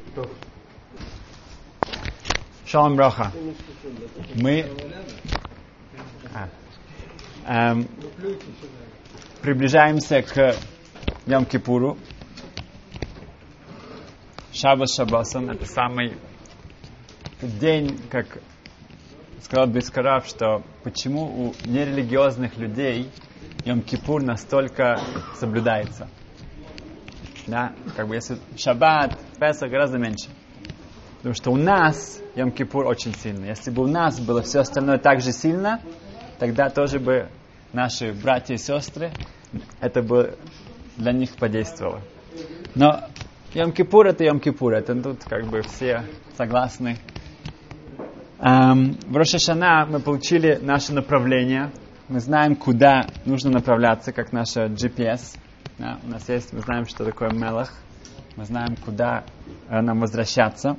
Шалом броха. Мы приближаемся к Йом-Кипуру. Шаббат Шаббасом. Это самый день, как сказал Бискарав, что почему у нерелигиозных людей Йом-Кипур настолько соблюдается. Да? Как бы если Шаббат, Песах гораздо меньше. Потому что у нас Йом-Кипур очень сильный. Если бы у нас было все остальное так же сильно, тогда тоже бы наши братья и сестры, это бы для них подействовало. Но Йом-Кипур это Йом-Кипур. Это тут как бы все согласны. В Рош ха-Шана мы получили наше направление. Мы знаем, куда нужно направляться, как наше GPS. Да, у нас есть, мы знаем, что такое Мелах. Мы знаем, куда нам возвращаться.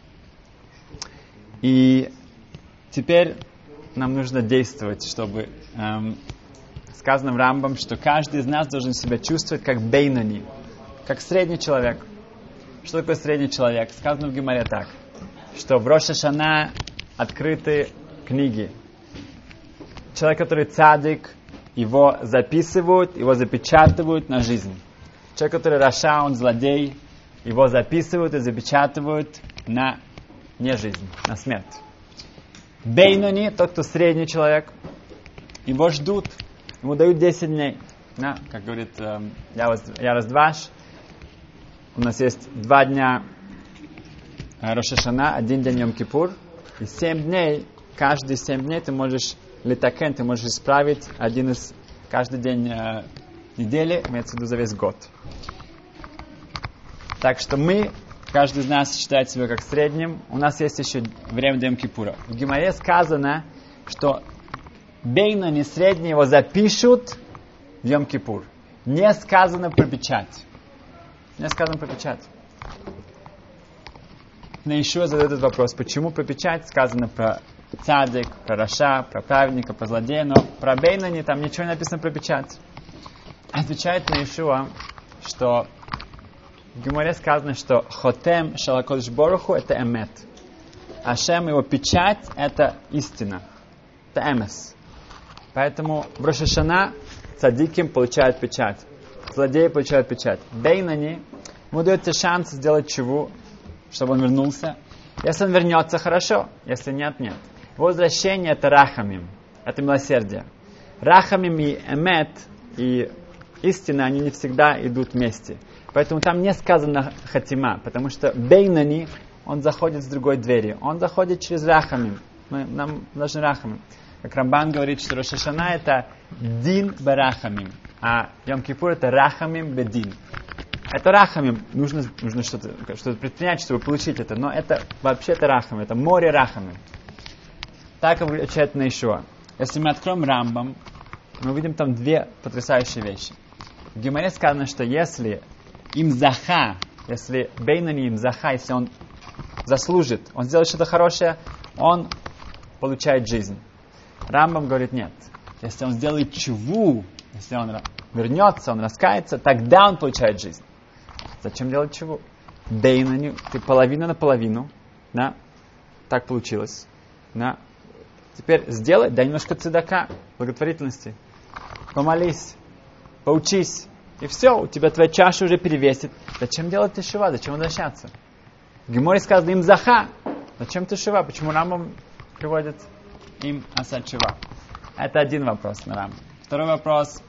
И теперь нам нужно действовать, чтобы сказано в Рамбам, что каждый из нас должен себя чувствовать как бейнони, как средний человек. Что такое средний человек? Сказано в Гемаре так, что в Рош ха-Шана открыты книги. Человек, который цадик, его записывают, его запечатывают на жизнь. Человек, который раша, он злодей, его записывают и запечатывают на не жизнь, на смерть. Бейнони, тот, кто средний человек, его ждут, ему дают 10 дней. Да, как говорит Ярос Дваш, у нас есть 2 дня Рош ха-Шана, 1 день Йом-Кипур, и 7 дней, каждые 7 дней ты можешь литакен, ты можешь исправить один из каждый день недели, имеется в виду за весь год. Так что мы, каждый из нас считает себя как средним. У нас есть еще время до Йом-Кипура. В Гемаре сказано, что бейнони средний его запишут в Йом-Кипур. Не сказано про печать. Не сказано про печать. Но еще задают этот вопрос, почему про печать сказано про цадик, про раша, про праведника, про злодея, но про бейнони там ничего не написано про печать. Отвечает на Иешуа, что в Гемаре сказано, что хотем шалакодыш боруху это эмет. Ашем, его печать, это истина. Это эмес. Поэтому в Рош ха-Шана цадиким получают печать. Злодеи получают печать. Бейнони, ему дается шанс сделать чуву, чтобы он вернулся. Если он вернется, хорошо. Если нет, нет. Возвращение это рахамим. Это милосердие. Рахамим и эмет, и истина, они не всегда идут вместе. Поэтому там не сказано хатима, потому что бейнони, он заходит с другой двери. Он заходит через рахамим. Нам нужны рахамим. Как Рамбан говорит, что Рош ха-Шана это дин барахамим, а Йом-Кипур это рахамим бедин. Это рахамим. Нужно что-то предпринять, чтобы получить это. Но это вообще-то рахамим. Это море рахамим. Так отвечает на Иешуа. Если мы откроем Рамбам, мы увидим там 2 потрясающие вещи. В Гемаре сказано, что если им заха, если бейнани им заха, если он заслужит, он сделает что-то хорошее, он получает жизнь. Рамбам говорит нет. Если он сделает чуву, если он вернется, он раскается, тогда он получает жизнь. Зачем делать чуву? Бейнани, ты половина на половину. Да? Так получилось. Да? Теперь сделай, дай немножко цедака, благотворительности. Помолись, поучись. И все, у тебя твоя чаша уже перевесит. Зачем делать тешува? Зачем возвращаться? В Геморе сказано им заха. Зачем тешува? Почему Рамбам приводит им асад тешува? Это один вопрос на Рамбам. Второй вопрос.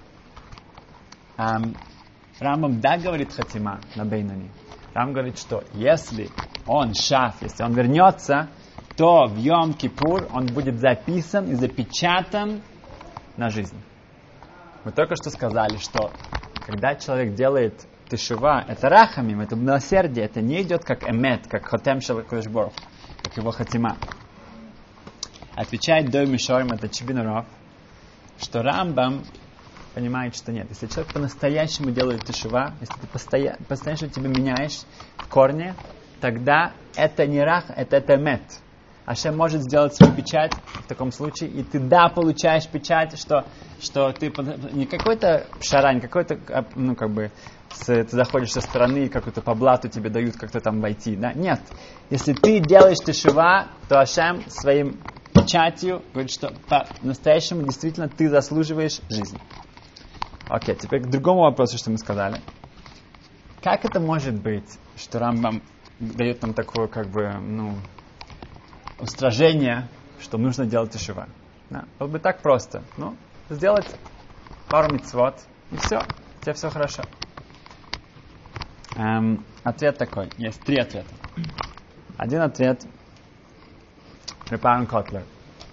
Рамбам да говорит хатима на бейнони. Рамбам говорит, что если он шаф, если он вернется, то в Йом-Кипур он будет записан и запечатан на жизнь. Мы только что сказали, что когда человек делает тешува, это рахамим, это милосердие, это не идет как эмет, как хотем шалакодыш борух, как его хатима. Отвечает Дой Мишорим, это Чибинуров, что Рамбам понимает, что нет. Если человек по-настоящему делает тешува, если ты по-настоящему тебя меняешь в корне, тогда это не рах, это эмет. Ашем может сделать свою печать в таком случае, и ты получаешь печать, что ты не какой-то пшара, не какой-то ты заходишь со стороны, какую-то по блату тебе дают как-то там войти. Да? Нет. Если ты делаешь тешува, то Ашем своим печатью говорит, что по-настоящему действительно ты заслуживаешь жизни. Окей, теперь к другому вопросу, что мы сказали. Как это может быть, что Рамбам дает нам такое, устражение, что нужно делать тешува? Да? Было бы так просто. Сделать пару мицвот, и все. У тебя все хорошо. Ответ такой. Есть 3 ответа. Один ответ. Репарн Котлер.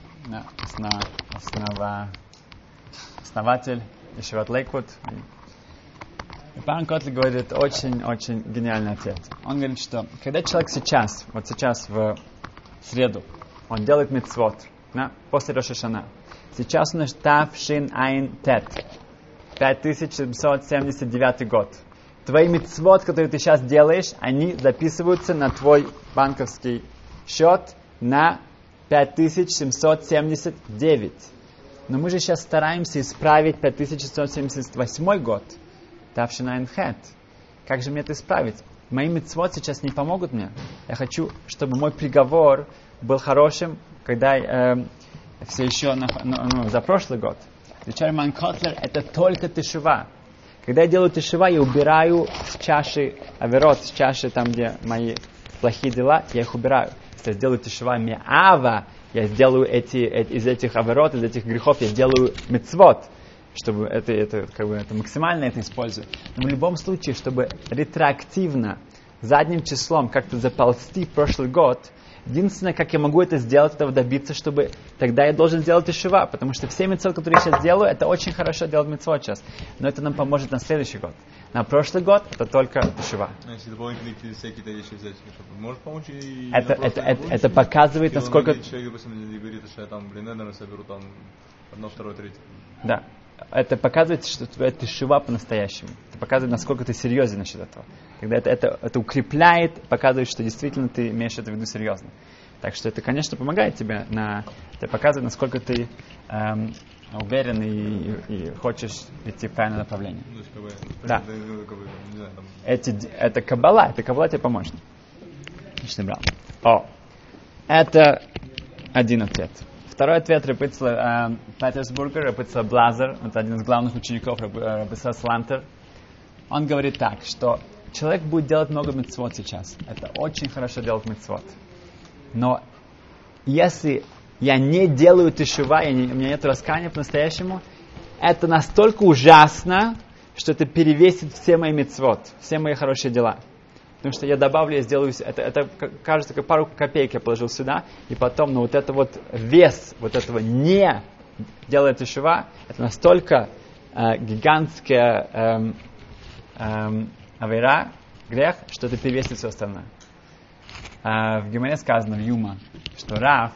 Основатель Ешиват Лейквуд. Репарн Котлер говорит очень-очень гениальный ответ. Он говорит, что когда человек сейчас в среду, он делает мицвот, после Рош ха-Шана. Сейчас у нас Тавшин Айн Тет. 5779 год. Твои мицвот, которые ты сейчас делаешь, они записываются на твой банковский счет на 5779. Но мы же сейчас стараемся исправить 5778 год. Тавшин Айн Хет. Как же мне это исправить? Мои мицвот сейчас не помогут мне. Я хочу, чтобы мой приговор был хорошим, когда все еще за прошлый год. Отвечает Репарн Котлер, это только тешува. Когда я делаю тешува, я убираю с чаши аверот, с чаши там, где мои плохие дела, я их убираю. Если я сделаю тешува ме'ава, я сделаю из этих аверот, из этих грехов, я делаю мицвот, чтобы это максимально это использую. Но в любом случае, чтобы ретроактивно, задним числом как-то заползти в прошлый год, единственное, как я могу это сделать, этого добиться, чтобы тогда я должен сделать тешува, потому что все мицвот, которые я сейчас делаю, это очень хорошо делать мицвот сейчас, но это нам поможет на следующий год. На прошлый год это только тешува. Если дополнительные всякие вещи взять, может помочь и это показывает, насколько... Человек, допустим, говорит, что я там, наверное, соберу там 1, 2, 3. Да. Это показывает, что твоя тешува по-настоящему. Это показывает, насколько ты серьезен насчет этого. Когда это укрепляет, показывает, что действительно ты имеешь это в виду серьезно. Так что это, конечно, помогает тебе. Это показывает, насколько ты уверен и хочешь идти в правильное направление. Да. Это каббала. Это каббала тебе поможет. Отлично, брал. Это один ответ. Второй ответ Репыцла Петерсбурга, Репыцла Блазер, это один из главных учеников Репыцла Слантер. Он говорит так, что человек будет делать много мицвот сейчас. Это очень хорошо делать мицвот. Но если я не делаю тешува, у меня нет раскаяния по-настоящему, это настолько ужасно, что это перевесит все мои мицвот, все мои хорошие дела. Потому что я добавлю, я сделаю... Это кажется, как пару копеек я положил сюда, и потом, вес этого не делая тешува, это настолько гигантская авейра, грех, что это перевесит все остальное. В Гемаре сказано, в Юма, что Рав,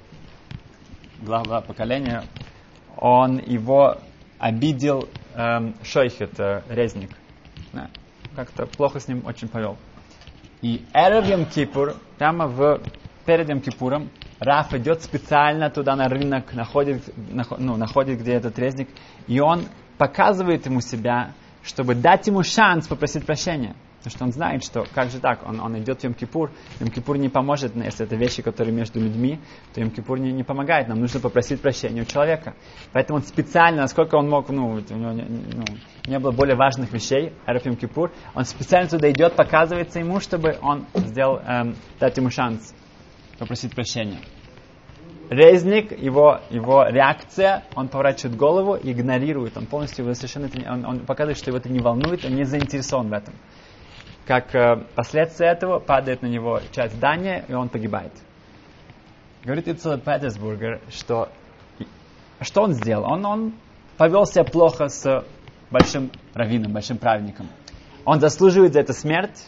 глава поколения, он его обидел шойхет, резник. Как-то плохо с ним очень повел. И Эрев Йом-Кипур, прямо перед Йом-Кипуром, Рав идет специально туда на рынок, находит, где этот резник, и он показывает ему себя, чтобы дать ему шанс попросить прощения. Потому что он знает, что как же так, он идет в Йом-Кипур, Йом-Кипур не поможет, если это вещи, которые между людьми, то Йом-Кипур не помогает, нам нужно попросить прощения у человека. Поэтому он специально, насколько он мог, у него не было более важных вещей, Эрев Йом-Кипур, он специально туда идет, показывается ему, чтобы он сделал, дать ему шанс попросить прощения. Резник, его реакция, он поворачивает голову и игнорирует, он полностью его совершенно, он показывает, что его это не волнует, он не заинтересован в этом. Как последствие этого падает на него часть здания, и он погибает. Говорит Ицхак Петерсбургер, что он сделал? Он повел себя плохо с большим раввином, большим праведником. Он заслуживает за это смерть.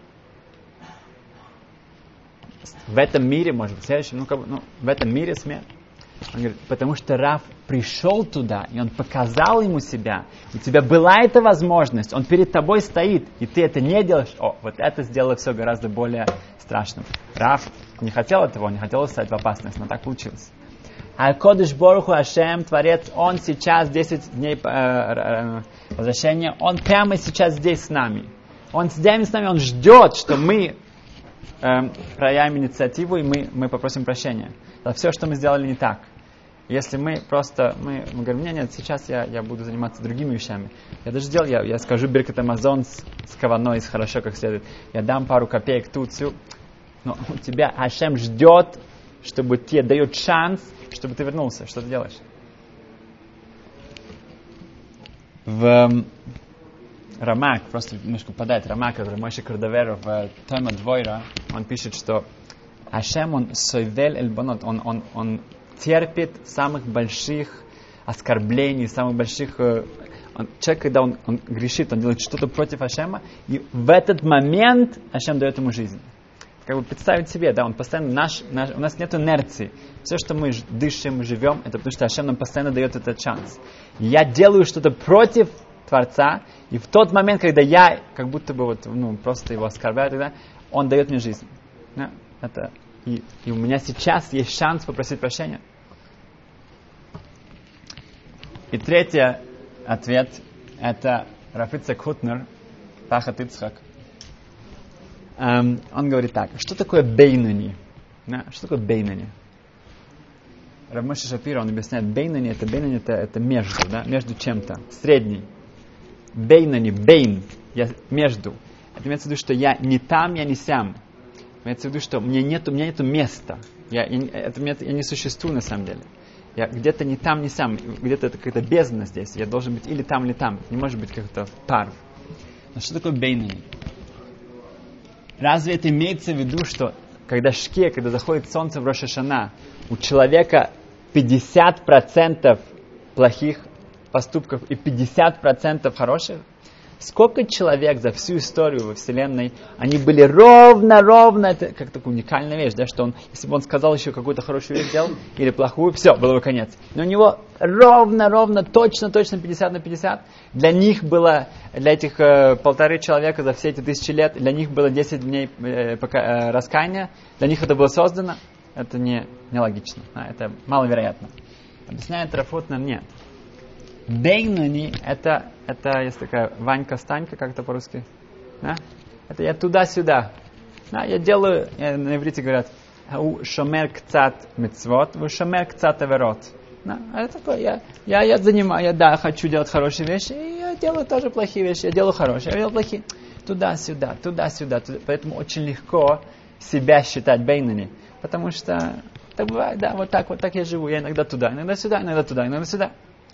В этом мире, может быть, в следующем, в этом мире смерть. Он говорит, потому что Рав пришел туда, и он показал ему себя. У тебя была эта возможность, он перед тобой стоит, и ты это не делаешь. Вот это сделало все гораздо более страшным. Рав не хотел этого, он не хотел стать в опасность, но так получилось. А Кодыш Боруху Ашем, Творец, Он сейчас 10 дней возвращения, Он прямо сейчас здесь с нами. Он здесь с нами, Он ждет, что мы проявим инициативу и мы попросим прощения за все, что мы сделали не так. Если мы говорим, нет, сейчас я буду заниматься другими вещами. Я даже сделал, я скажу Биркат Амазон с каваной, хорошо, как следует. Я дам пару копеек тут, всю. Но у тебя Ашем ждет, чтобы тебе дает шанс, чтобы ты вернулся. Что ты делаешь? В Рамак, просто немножко попадает Рамак, который Моше Кордовер в Тойма Двойра, он пишет, что Ашем, он сойвель эльбонот, он терпит самых больших оскорблений, самых больших... человек, когда он грешит, он делает что-то против Ашема, и в этот момент Ашем дает ему жизнь. Как бы представить себе, да, он постоянно у нас нет инерции. Все, что мы дышим, живем, это потому что Ашем нам постоянно дает этот шанс. И я делаю что-то против Творца, и в тот момент, когда я как будто бы просто его оскорбляю, тогда он дает мне жизнь. Да? И у меня сейчас есть шанс попросить прощения. И третий ответ, это Рав Ицхак Хутнер, Пахат Ицхак. Он говорит так, что такое бейнани? Да? Что такое бейнани? Рав Моше Шапира, он объясняет, бейнани это между, да? Между чем-то, средний. Бейнани, бейн, я между. Это имеется в виду, что я не там, я не сям. Имеется в виду, что у меня нету места. Я не существую на самом деле. Я где-то не там, не сам. Где-то это какая-то бездна здесь. Я должен быть или там, или там. Не может быть как-то пар. Но что такое бейнани? Разве это имеется в виду, что когда заходит солнце в Рош ха-Шана, у человека 50% плохих поступков и 50% хороших? Сколько человек за всю историю во Вселенной, они были ровно, это как такая уникальная вещь, да, что если бы он сказал еще какую-то хорошую вещь сделал, или плохую, все, было бы конец. Но у него ровно, точно 50 на 50. Для этих 1,5 человека за все эти 1000 лет, для них было 10 дней раскаяния, для них это было создано, это не логично, это маловероятно. Объясняет Рав Хутнер, нет. Бейнани это есть такая Ванька-станька, как это по-русски. Да? Это я туда-сюда. Да, я делаю, на иврите говорят, у шомер кцат мицвот, у шомер кцат аверот. Да, это такое, я хочу делать хорошие вещи, и я делаю тоже плохие вещи, я делаю хорошие, я делаю плохие. Туда-сюда. Поэтому очень легко себя считать бейнани, потому что так бывает, да, вот так я живу, я иногда туда, иногда сюда, иногда сюда.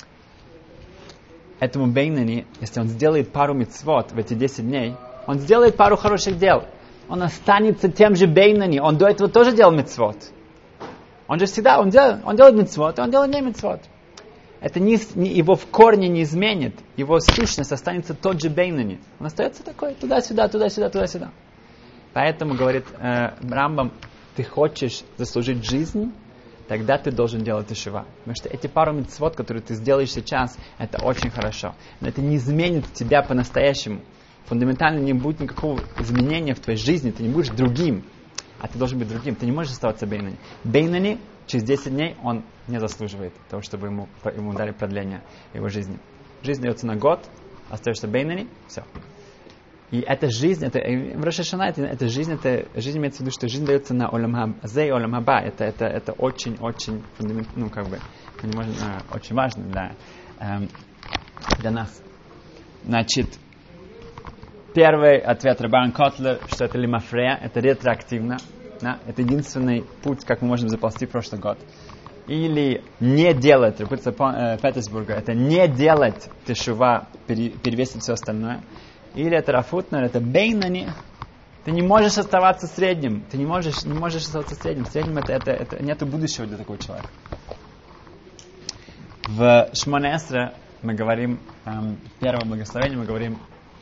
Этому бейнани, если он сделает пару мицвот в эти 10 дней, он сделает пару хороших дел, он останется тем же бейнани, он до этого тоже делал мицвот. Он же всегда, он делает мицвот, он делает не мицвот. Это его в корне не изменит, его сущность останется тот же бейнани. Он остается такой, туда-сюда. Поэтому, говорит Рамбам, ты хочешь заслужить жизнь, тогда ты должен делать тешува. Потому что эти пару мицвот, которые ты сделаешь сейчас, это очень хорошо. Но это не изменит тебя по-настоящему. Фундаментально не будет никакого изменения в твоей жизни. Ты не будешь другим, а ты должен быть другим. Ты не можешь оставаться бейнани. Бейнани через 10 дней он не заслуживает того, чтобы ему дали продление его жизни. Жизнь дается на год, остаешься бейнани, все. И эта жизнь, в Рош ха-Шана, эта жизнь имеется в виду, что жизнь дается на олам хазе и олам хаба. Это очень фундаментально, очень важно для нас. Значит, первый ответ Рабан Котлер, что это лимафрея, это ретроактивно. Да? Это единственный путь, как мы можем заползти в прошлый год. Или не делать, репутация Петербурга, это не делать тешува, перевесить все остальное. Или это Рав Хутнер, это бейнани. Ты не можешь оставаться средним. Ты не можешь оставаться средним. В среднем это нету будущего для такого человека. В Шмоне Эсре мы говорим, первое благословение, мы говорим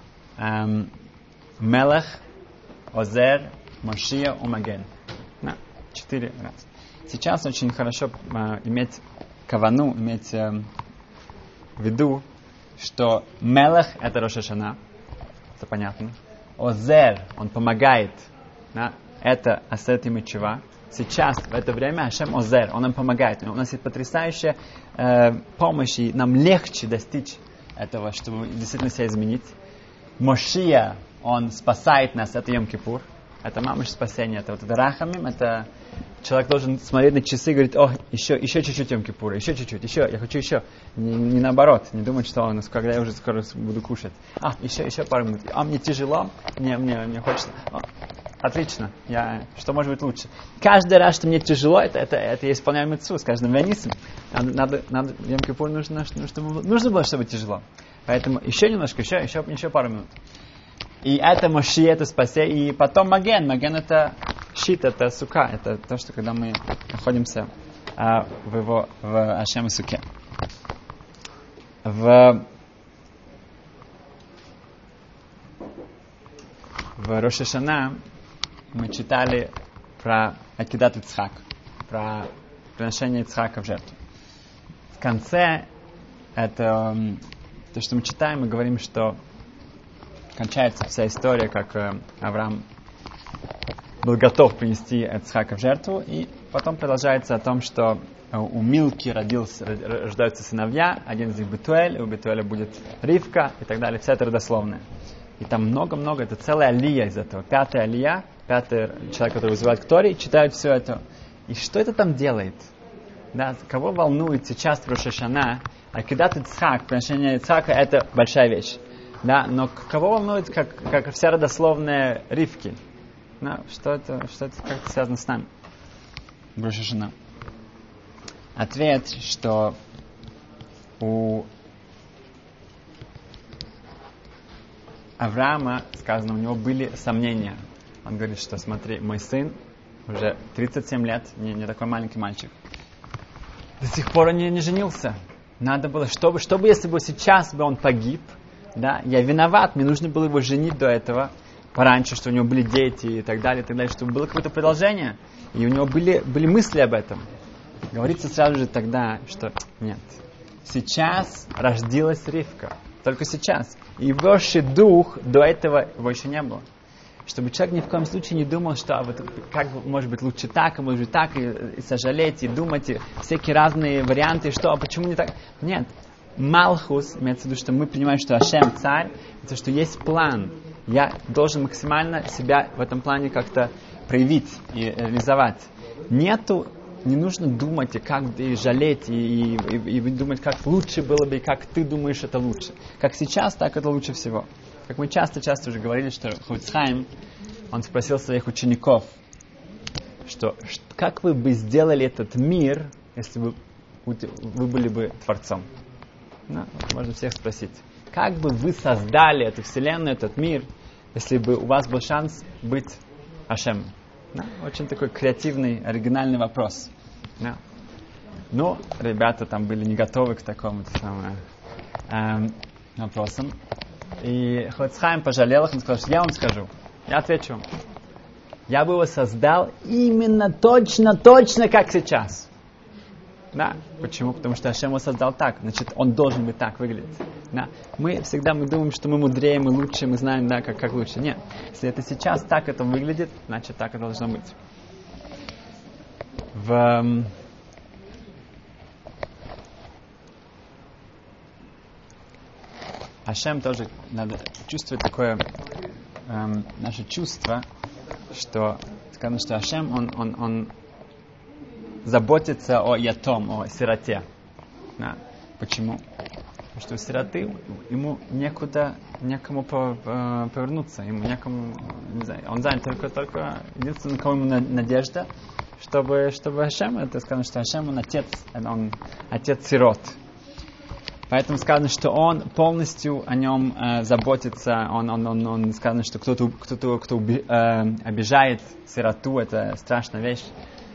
Мелех, Озер, Мошия, Умаген. 4 раза. Сейчас очень хорошо иметь кавану, иметь в виду, что Мелех это Рош ха-Шана. Это понятно. Озер, он помогает. Да? Это Асет и Мечува. сейчас, в это время, Ашем Озер, Он нам помогает. У нас есть потрясающая помощь, и нам легче достичь этого, чтобы действительно себя изменить. Мошия, Он спасает нас, это Йом-Кипур. Это мамыш спасение, это вот это рахамим, это человек должен смотреть на часы и говорить: еще чуть-чуть Йом-Кипура, еще чуть-чуть, еще, я хочу еще. Не наоборот, не думать, что когда я уже скоро буду кушать. Еще пару минут. Мне тяжело, мне хочется. Отлично, что может быть лучше? Каждый раз, что мне тяжело, это я исполняю мицву с каждым ванисом. Надо Йом-Кипур нужно было, чтобы тяжело. Поэтому еще немножко, еще пару минут. И это Моши, это спасение. И потом Маген. Маген это щит, это сука. Это то, что когда мы находимся в Ашем и суке. В Рош ха-Шана мы читали про Акидат Ицхак, про приношение Ицхака в жертву. В конце это то, что мы читаем, мы говорим, что кончается вся история, как Авраам был готов принести Ицхака в жертву, и потом продолжается о том, что у Милки рождаются сыновья, один из них Бетуэль, у Бетуэля будет Ривка и так далее, вся это родословная. И там много-много, это целая алия из этого, 5-я алия, 5-й человек, который вызывает к Торе, читают все это. И что это там делает? Да, кого волнует сейчас в Рош ха-Шана? Акидат Ицхак, приношение Ицхака, это большая вещь. Да, но кого волнует, как вся родословная Ривки? Да, что это как-то связано с нами? Рош ха-Шана. Ответ, что у Авраама, сказано, у него были сомнения. Он говорит, что смотри, мой сын уже 37 лет, не такой маленький мальчик, до сих пор он не женился. Надо было, чтобы если бы сейчас бы он погиб, да, я виноват, мне нужно было его женить до этого, пораньше, что у него были дети и так далее, чтобы было какое-то продолжение. И у него были мысли об этом. Говорится сразу же тогда, что нет. Сейчас родилась Ривка. Только сейчас. И его дух до этого его еще не было. Чтобы человек ни в коем случае не думал, что как может быть лучше так, а может быть так, и сожалеть, и думать, и всякие разные варианты, почему не так. Нет. Малхус, имеется в виду, что мы понимаем, что Ашем царь, это что есть план. Я должен максимально себя в этом плане как-то проявить и реализовать. Не нужно думать, и как и жалеть, и думать, как лучше было бы, и как ты думаешь, это лучше. Как сейчас, так это лучше всего. Как мы часто уже говорили, что Хафец Хаим, он спросил своих учеников, что как вы бы сделали этот мир, если бы вы были бы Творцом? Можно всех спросить. Как бы вы создали эту вселенную, этот мир, если бы у вас был шанс быть Ашем? Очень такой креативный, оригинальный вопрос. Но ребята там были не готовы к такому вопросам. И Хафец Хаим пожалел их, он сказал, что я вам скажу. Я отвечу. Я бы его создал именно точно, как сейчас. Да. Почему? Потому что Ашем его создал так. Значит, он должен быть так выглядеть. Да. Мы думаем, что мы мудрее, мы лучше, мы знаем, да, как лучше. Нет. Если это сейчас так это выглядит, значит, так это должно быть. Ашем тоже надо чувствовать такое наше чувство, что сказано, что Ашем, он заботится о ятом, о сироте. Да. Почему? Потому что у сироты ему некому повернуться, ему некому, не знаю, он занят только единственное, на кого ему надежда, чтобы Ашем, это сказано, что Ашем, он отец сирот. Поэтому сказано, что он полностью о нем заботится. Он сказано, что кто обижает сироту, это страшная вещь.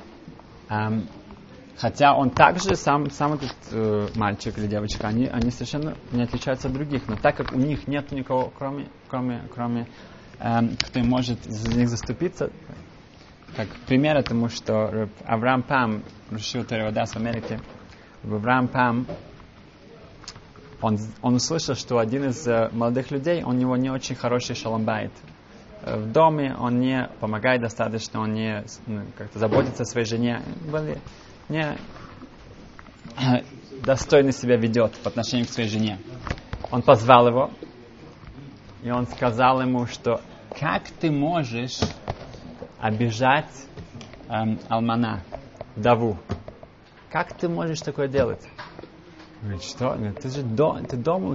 Хотя он также, сам этот мальчик или девочка, они совершенно не отличаются от других. Но так как у них нет никого, кроме кто может за них заступиться, как пример этому, что Авраам Пам, Рушил Теревадас в Америке, Авраам Пам, он услышал, что один из молодых людей, у него не очень хороший шалом байт. в доме, он не помогает достаточно, он не как-то заботится о своей жене, не достойно себя ведет по отношению к своей жене. Он позвал его, и он сказал ему, что как ты можешь обижать алмана, вдову? Как ты можешь такое делать? Он говорит, что? Ты же ты дома,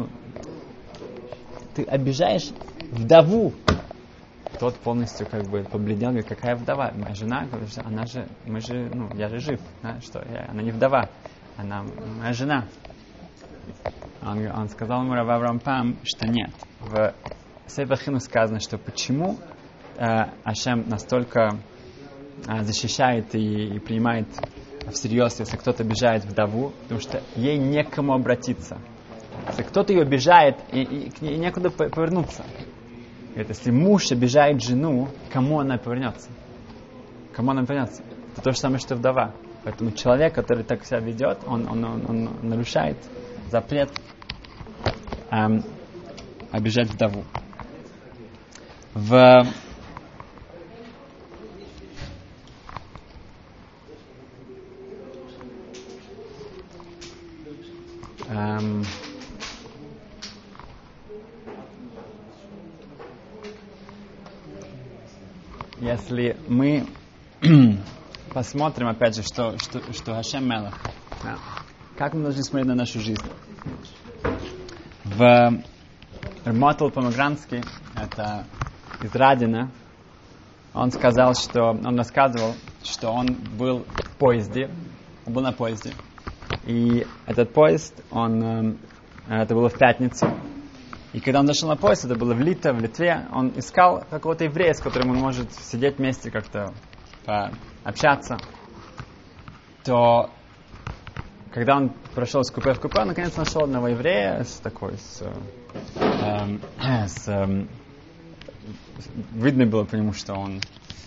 ты обижаешь вдову. Тот полностью как бы побледнел, говорит, какая вдова? Моя жена, она же, я же жив, да, что она не вдова, она моя жена. Он сказал ему Рав Авраам Пам, что нет. В Сефер Хинух сказано, что почему Ашем настолько защищает и принимает всерьез, если кто-то обижает вдову, потому что ей некому обратиться. Если кто-то ее обижает, и к ней некуда повернуться. Говорит, если муж обижает жену, кому она повернется? Кому она повернется? Это то же самое, что вдова. Поэтому человек, который так себя ведет, он нарушает запрет обижать вдову. Если мы посмотрим, опять же, что Ашем Мелах, да, как мы должны смотреть на нашу жизнь. В Мотл Помогранский, это из Радина, он рассказывал, что он был в поезде, он был на поезде, и этот поезд, это было в пятницу, и когда он дошел на поезд, это было в Литве, он искал какого-то еврея, с которым он может сидеть вместе, как-то общаться, то когда он прошел с купе в купе, он наконец нашел одного еврея видно было по нему, что он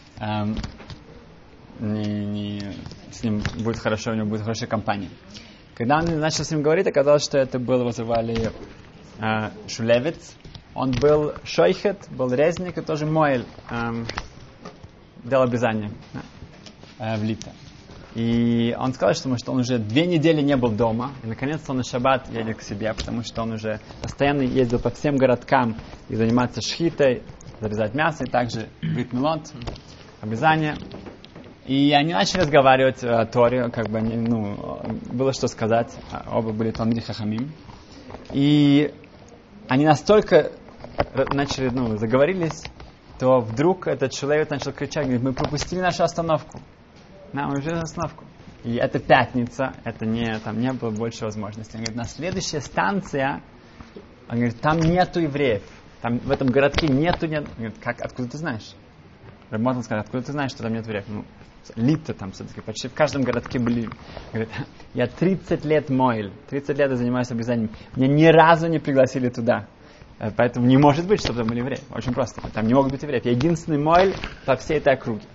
с ним будет хорошо, у него будет хорошая компания. Когда он начал с ним говорить, оказалось, что это его звали Шулевец. Он был шойхет, был резник и тоже моэль, делал обрезание в Литве. И он сказал, что он уже 2 недели не был дома, и наконец-то он на шаббат едет к себе, потому что он уже постоянно ездил по всем городкам и заниматься шхитой, зарезать мясо, и также брит милот, обрезание. И они начали разговаривать о Торе, было что сказать, оба были Талмидей Хахамим. И они настолько заговорились, то вдруг этот человек начал кричать, говорит, мы пропустили нашу остановку. Да, мы уже на остановку. И это пятница, там не было больше возможностей. Он говорит, на следующая станция, он говорит, там нету евреев. Там в этом городке нету. Он говорит, откуда ты знаешь? Рав Мотл сказал, откуда ты знаешь, что там нет евреев? Литва там все-таки, почти в каждом городке были. Говорит, я 30 лет моэль, 30 лет я занимаюсь обрезанием. Меня ни разу не пригласили туда. Поэтому не может быть, чтобы там были евреи. Очень просто. Там не могут быть евреев. Я единственный моэль по всей этой округе.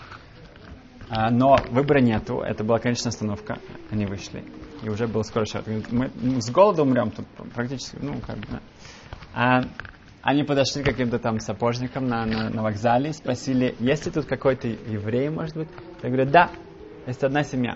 Но выбора нету. Это была конечная остановка. Они вышли. И уже было скоро шаббат. Мы с голода умрем тут практически. Они подошли к каким-то там сапожникам на вокзале, спросили, есть ли тут какой-то еврей, может быть? Я говорю, да, есть одна семья.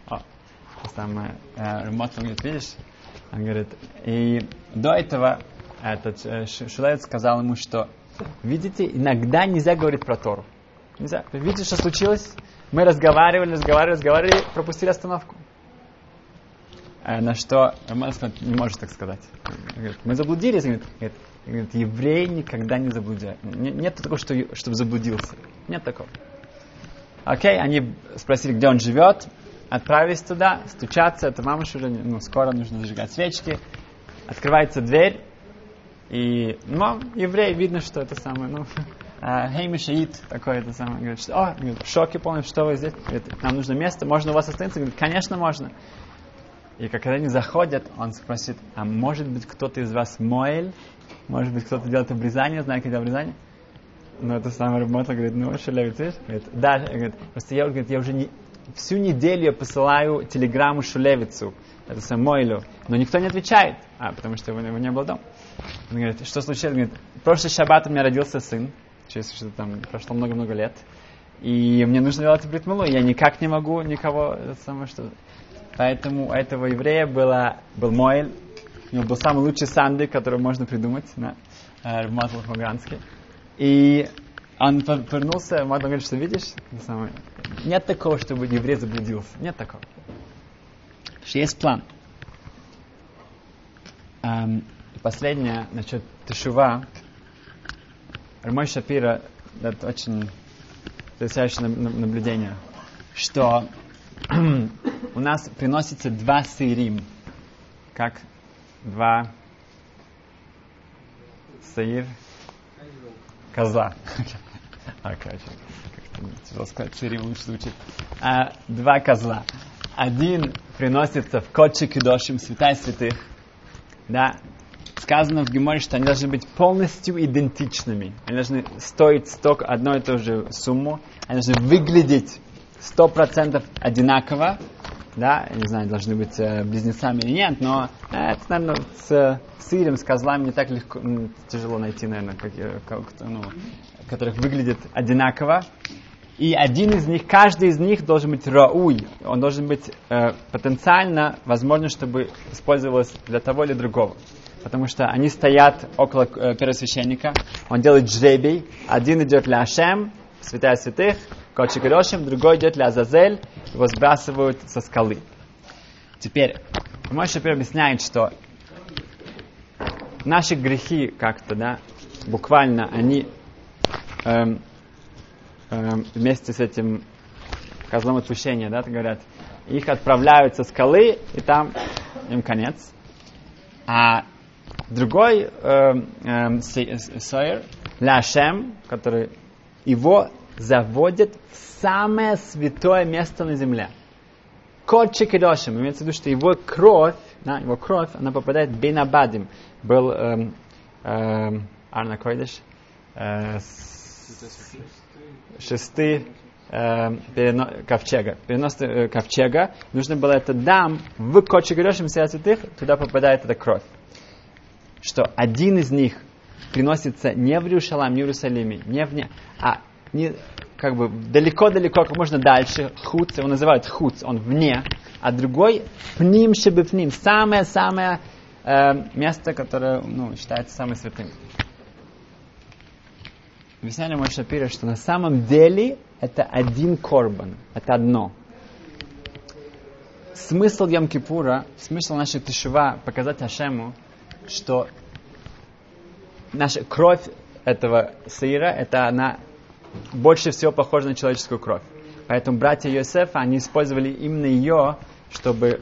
Мотл говорит, видишь? Он говорит, и до этого этот Шулевец сказал ему, что, видите, иногда нельзя говорить про Тору. Нельзя. Видите, что случилось? Мы разговаривали, пропустили остановку. На что Мотл не может так сказать. Говорит, мы заблудились. Говорит, еврей никогда не заблудится. Нет такого, чтобы заблудился. Нет такого. Окей, они спросили, где он живет, отправились туда, стучаться, это мамаш уже, скоро нужно зажигать свечки. Открывается дверь, и, еврей, видно, что это самое, Хеймишаид, такое это самое, говорит, в шоке полный, что вы здесь? Говорит, нам нужно место, можно у вас остановиться? Говорит, конечно, можно. И когда они заходят, он спросит, а может быть кто-то из вас моэль? Может быть кто-то делает обрезание, знает, как делать обрезание? Это самое Рав Мотл говорит, Шулевец, видишь? Говорит, да, говорит, просто я уже всю неделю я посылаю телеграмму Шулевицу, это самое моэлю, но никто не отвечает, потому что его не было дома. Он говорит, что случилось? Он говорит, в прошлый шаббат у меня родился сын, через что-то там прошло много-много лет. И мне нужно делать брит милу, я никак не могу никого, Поэтому у этого еврея был Моэль, у него был самый лучший сандык, который можно придумать, Матл Хмагранский. И он повернулся, Матл говорит, что видишь, нет такого, чтобы еврей заблудился, нет такого. Что есть план. Последнее, насчет тешува. Мой Шапира, это очень потрясающее наблюдение, что у нас приносится 2 сырим, как 2 сыр козла. Как-то тяжело сказать, сырим лучше звучит. 2 козла. Один приносится в Кодши Кедошим, святая святых. Да, сказано в Геморе, что они должны быть полностью идентичными. Они должны стоить одну и ту же сумму. Они должны выглядеть 100% одинаково. Да, я не знаю, должны быть близнецами или нет, но это, наверное, с сыром, с козлами не так легко, тяжело найти, наверное, которых выглядит одинаково. И один из них, каждый из них должен быть рауй. Он должен быть потенциально возможно, чтобы использовалось для того или другого. Потому что они стоят около первосвященника. Он делает жребий. Один идет для Ашем, святая святых, Кодши Кедошим, другой идет для Азазель. Его сбрасывают со скалы. Теперь, мой Шапир объясняет, что наши грехи как-то, да, буквально, они вместе с этим козлом отпущения, да, говорят, их отправляют со скалы, и там им конец. А другой сойер, Ляшем, который его заводит в самое святое место на земле. Кодши Кедошим, имеется в виду, что его кровь, она попадает в Бейнабадим. Был Арна Койдеш, 6 ковчега. Перенос ковчега. Нужно было это дам в Кодши Кедошим святых, туда попадает эта кровь. Что один из них приносится не в Иерусалим, не в Иерусалиме, а не, как бы далеко-далеко, как можно дальше, хуц, его называют хуц, он вне, а другой пним шебепним, самое-самое место, которое считается самым святым. Объясняли мой Шапира, что на самом деле это один корбан, это одно. Смысл Йом-Кипура, смысл нашей тешува показать Ашему, что наша кровь этого сыра, это она больше всего похожа на человеческую кровь. Поэтому братья Йосефа, они использовали именно ее, чтобы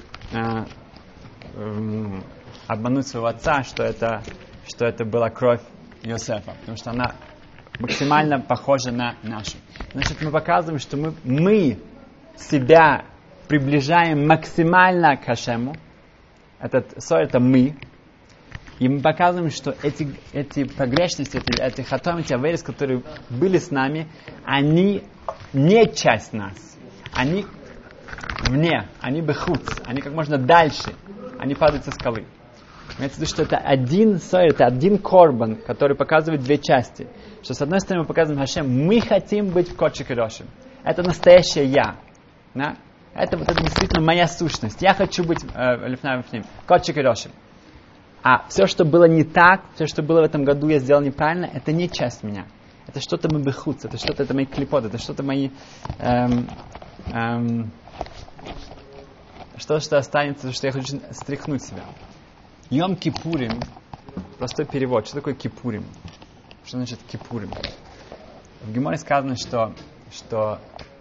обмануть своего отца, что это была кровь Йосефа, потому что она максимально похожа на нашу. Значит, мы показываем, что мы себя приближаем максимально к Ашему. Этот сор это мы. И мы показываем, что эти погрешности, эти хатом, эти аверис, которые были с нами, они не часть нас. Они вне, они бехуц, они как можно дальше. Они падают со скалы. Имеется в виду, что это один сор, это один корбан, который показывает 2 части. Что с одной стороны мы показываем Хашем, мы хотим быть в Кодши Кедошим. Это настоящее я. Да? Это действительно моя сущность. Я хочу быть лифнай вифним, Кодши Кедошим. А все, что было не так, все, что было в этом году, я сделал неправильно, это не часть меня. Это что-то мы бехуц, это мои клипоты, это что-то мои... что останется, что я хочу стряхнуть себя. Йом-Кипурим, простой перевод, что такое Кипурим? Что значит Кипурим? В Геморе сказано, что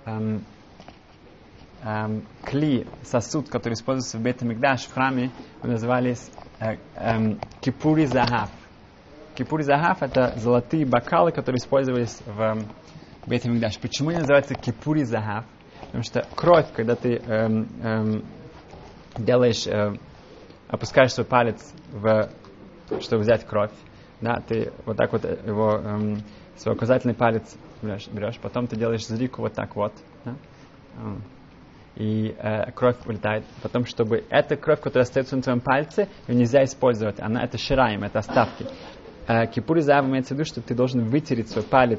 кли, сосуд, который используется в Бейт-Микдаш, в храме, назывались Кипури Захав. Кипури Захав — это золотые бокалы, которые использовались в Бейт-Микдаш. Почему они называются Кипури Захав? Потому что кровь, когда ты делаешь, опускаешь свой палец, чтобы взять кровь, да, ты вот так вот его, свой указательный палец берешь, потом ты делаешь зрику вот так вот, да, и кровь улетает. Потом, чтобы эта кровь, которая остается на твоем пальце, ее нельзя использовать. Это шираим, это остатки. Кипур Заав имеется в виду, что ты должен вытереть свой палец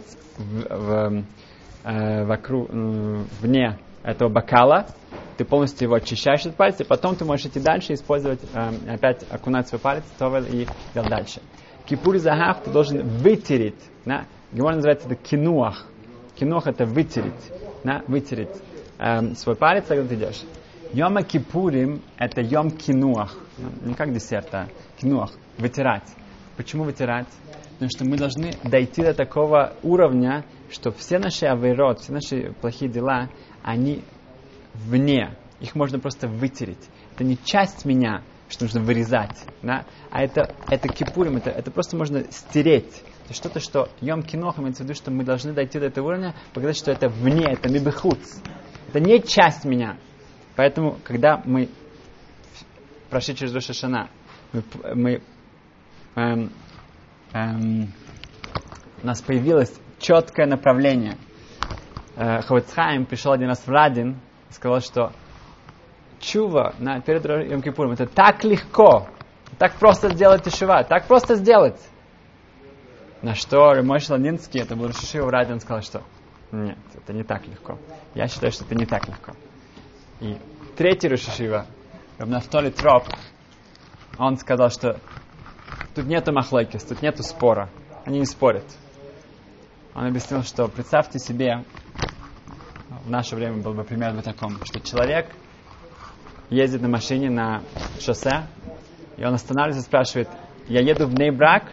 вокруг, вне этого бокала, ты полностью его очищаешь от пальца, и потом ты можешь идти дальше и использовать, опять окунать свой палец, товел и делать дальше. Кипур Захав ты должен вытереть, да? Гемора называется это кинуах. Кинуах это вытереть, да? Вытереть свой палец, когда ты идешь. Йома Кипурим это йом кинуах, не как десерт, а кинуах, вытирать. Почему вытирать? Потому что мы должны дойти до такого уровня, что все наши авейрот, все наши плохие дела, они вне. Их можно просто вытереть. Это не часть меня, что нужно вырезать, да? А это кипурим, это просто можно стереть. Это что-то, что йом кинох имеется в виду, что мы должны дойти до этого уровня, показать, что это вне, это мибехуц. Это не часть меня. Поэтому, когда мы прошли через Рош ха-Шана, у нас появилось четкое направление. Хафец Хаим пришел один раз в Радин и сказал, что чува перед Йом Кипуром это так легко, так просто сделать тешува, так просто сделать. На что Мойши Ладинский, это был Рош ха-Шива в Радин, сказал, что нет, это не так легко. Я считаю, что это не так легко. И третий Рош ха-Шива, Рав Нафтали Троп, он сказал, что тут нету махлойкис, тут нету спора. Они не спорят. Он объяснил, что представьте себе, в наше время был бы пример в таком, что человек ездит на машине на шоссе, и он останавливается и спрашивает, я еду в Бней-Брак?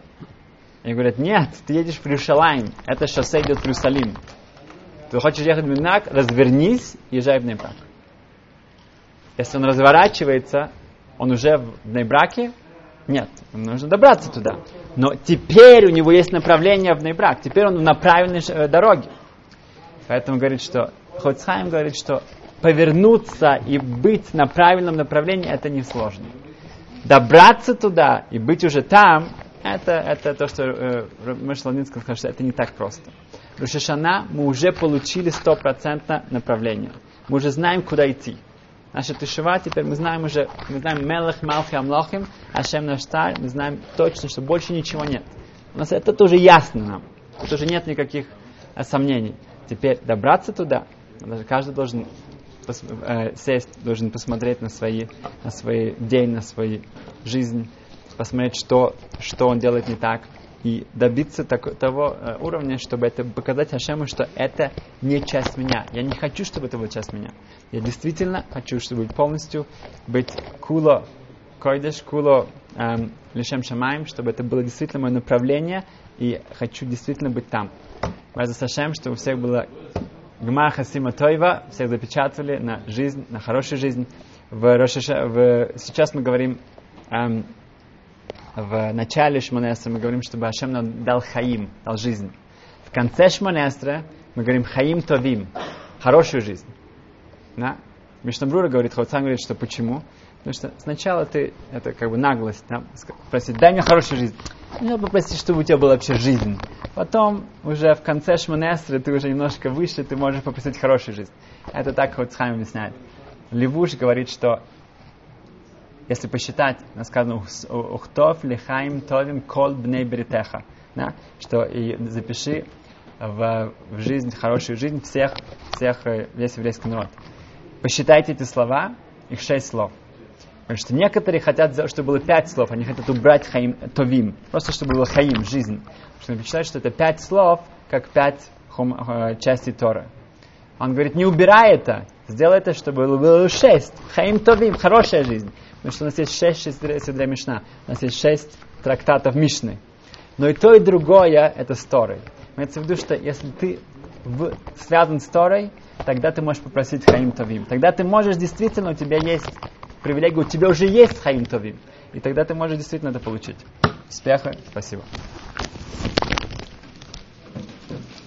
И говорят, нет, ты едешь в Иерусалим, это шоссе идет в Иерусалим. Ты хочешь ехать в Бней-Брак, развернись и езжай в Бней-Брак. Если он разворачивается, он уже в Бней-Браке? Нет, ему нужно добраться туда. Но теперь у него есть направление в Бней-Брак, теперь он на правильной дороге. Поэтому говорит, что Хафец Хаим говорит, что повернуться и быть на правильном направлении это несложно. Добраться туда и быть уже там, это то, что Мойши Ладинский сказал, что это не так просто. В Рош ха-Шана мы уже получили 100% направление. Мы уже знаем, куда идти. Наша тешува, теперь мы знаем Мелех, Малхи, Амлохим, Ашем наш царь, мы знаем точно, что больше ничего нет. У нас это тоже ясно нам. Тут уже нет никаких сомнений. Теперь добраться туда, каждый должен сесть, должен посмотреть на свой день, на свою жизнь, посмотреть, что он делает не так, и добиться того уровня, чтобы это показать Хашему, что это не часть меня. Я не хочу, чтобы это была часть меня. Я действительно хочу, чтобы полностью быть куло койдеш, куло лишем шамаем, чтобы это было действительно мое направление, и хочу действительно быть там. Важно Хашем, чтобы у всех было гмар хасима тойва, всех запечатывали на жизнь, на хорошую жизнь. Сейчас мы говорим в начале Шмонесра мы говорим, чтобы Ашем нам дал хаим, дал жизнь. В конце Шмонесра мы говорим хаим товим, хорошую жизнь. Да? Мишнабрура говорит, Хафец Хаим говорит, что почему? Потому что сначала это как бы наглость, да? Просить, дай мне хорошую жизнь. Ну, попроси, чтобы у тебя была вообще жизнь. Потом, уже в конце Шмонесра, ты уже немножко выше, ты можешь попросить хорошую жизнь. Это так Хафец Хаим объясняет. Левуш говорит, что если посчитать, сказано, «Ухтов лихаим товим кол бней беритеха», да? Что и запиши в жизнь, хорошую жизнь весь еврейский народ. Посчитайте эти слова, их 6 слов. Потому что некоторые хотят, чтобы было 5 слов, они хотят убрать хаим товим, просто чтобы было хаим, жизнь. Потому что они считают, что это 5 слов, как 5 частей Торы. Он говорит, не убирай это, сделай это, чтобы было 6. Хаим товим, хорошая жизнь. Потому что у нас есть 6 седрей Мишна, у нас есть 6 трактатов Мишны. Но и то, и другое это с Торой. Имеется в виду, что если ты связан с Торой, тогда ты можешь попросить хаим товим. Тогда ты можешь действительно, у тебя есть привилегия, у тебя уже есть хаим товим. И тогда ты можешь действительно это получить. Успеха, спасибо.